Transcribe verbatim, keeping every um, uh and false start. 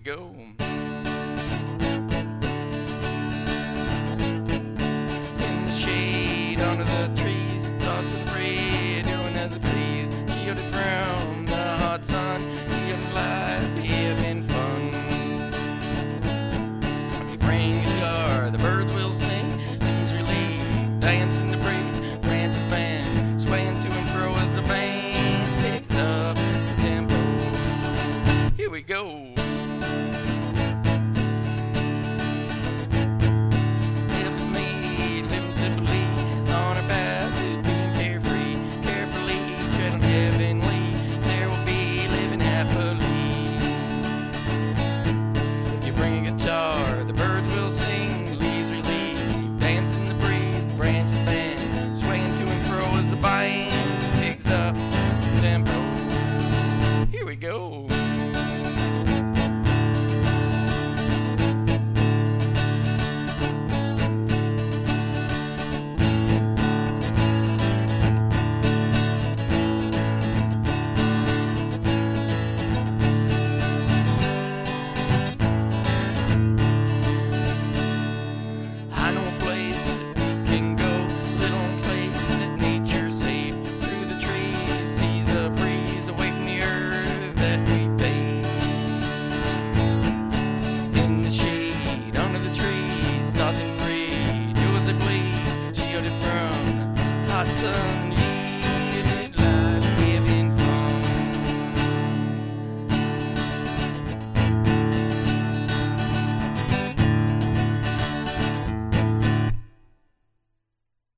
go. In the shade, under the trees, thoughts of free, doing as it please. Shielded from the hot sun, shielded life, having fun. If you bring a guitar, the birds will sing, leaves relieve, dance in the breeze, branch of fan, swaying to and fro as the band picks up the tempo. Here we go. Bring a guitar, the birds will sing, leaves relieve, dance in the breeze, branches bend, swaying to and fro as the band picks up the tempo. Here we go. Hot sun